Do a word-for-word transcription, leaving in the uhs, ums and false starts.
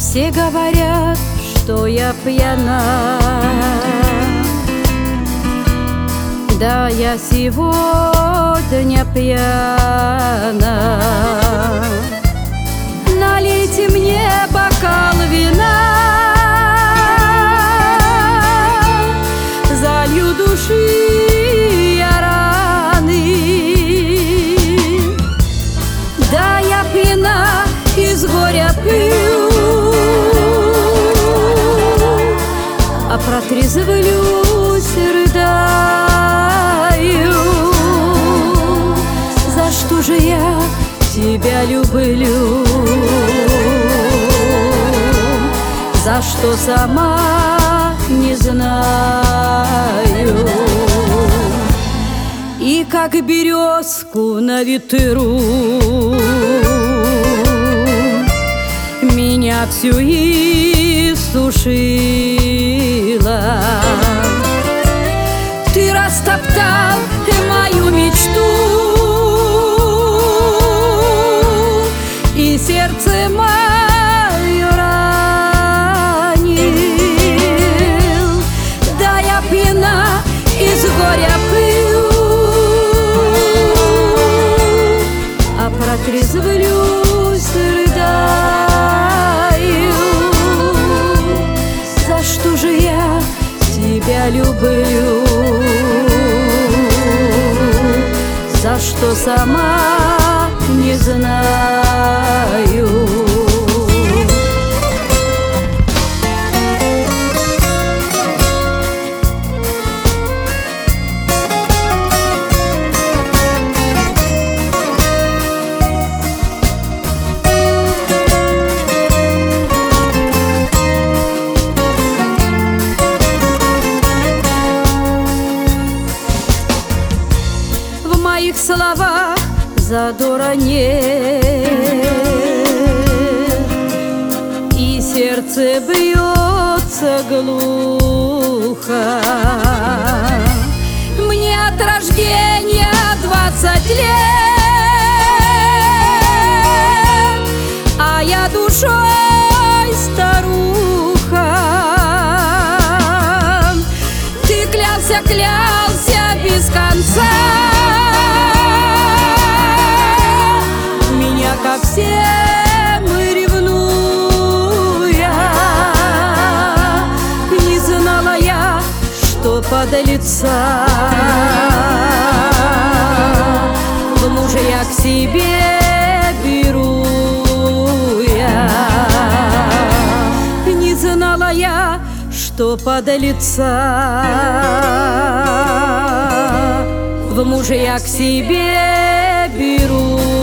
Все говорят, что я пьяна. Да, я сегодня пьяна. Налейте мне бокал вина, залью души я раны. Да, я пьяна, из горя пью, а протрезвлюсь, рыдаю. За что же я тебя люблю? За что сама не знаю. И как березку на ветру меня всю иссушила. Ты растоптал мою мечту, и сердце мое ранил. Да, я пьяна, из горя пью, а протрезвлюсь, рыдаю. За что же я тебя люблю? За что сама не знаю. В моих словах задора нет, и сердце бьется глухо. Мне от рождения двадцать лет, а я душой старуха. Ты клялся, клялся без конца, как все мы ревнуя. Не знала я, что подлеца в мужья к себе беру я. Не знала я, что подлеца в мужья к себе беру.